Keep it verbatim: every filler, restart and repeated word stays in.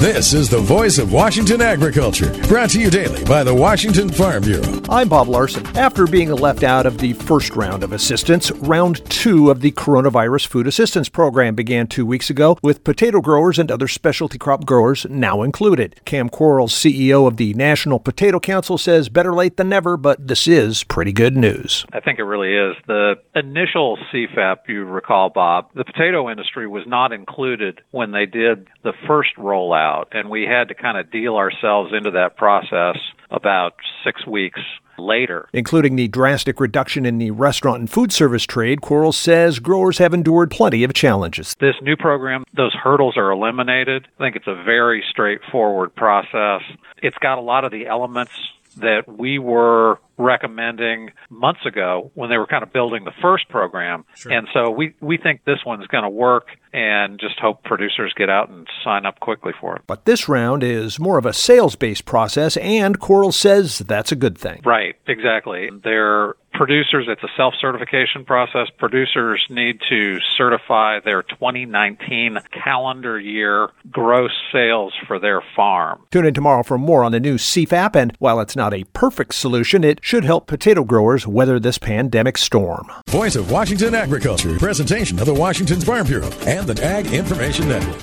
This is the voice of Washington agriculture, brought to you daily by the Washington Farm Bureau. I'm Bob Larson. After being left out of the first round of assistance, round two of the Coronavirus Food Assistance Program began two weeks ago, with potato growers and other specialty crop growers now included. Cam Quarles, C E O of the National Potato Council, says better late than never, but this is pretty good news. I think it really is. The initial C FAP, you recall, Bob, the potato industry was not included when they did the first rollout, and we had to kind of deal ourselves into that process about six weeks later. Including the drastic reduction in the restaurant and food service trade, Quarles says growers have endured plenty of challenges. This new program, those hurdles are eliminated. I think it's a very straightforward process. It's got a lot of the elements that we were recommending months ago when they were kind of building the first program. Sure. And so we, we think this one's going to work, and just hope producers get out and sign up quickly for it. But this round is more of a sales-based process, and Quarles says that's a good thing. Right, exactly. They're producers, it's a self-certification process. Producers need to certify their twenty nineteen calendar year gross sales for their farm. Tune in tomorrow for more on the new C FAP, and while it's not a perfect solution, it should help potato growers weather this pandemic storm. Voice of Washington agriculture, presentation of the Washington Farm Bureau and the Ag Information Network.